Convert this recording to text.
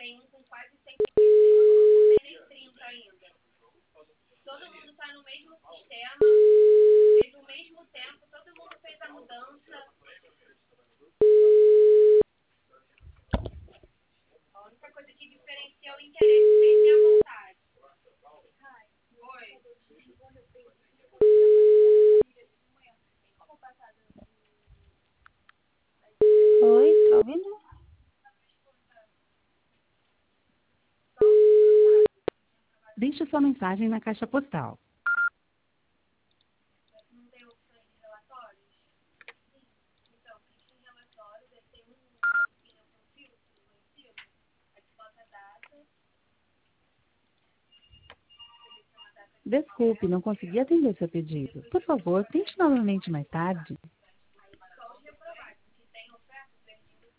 Oi, tá ouvindo? Deixe sua mensagem na caixa postal. Desculpe, não consegui atender seu pedido. Por favor, tente novamente mais tarde.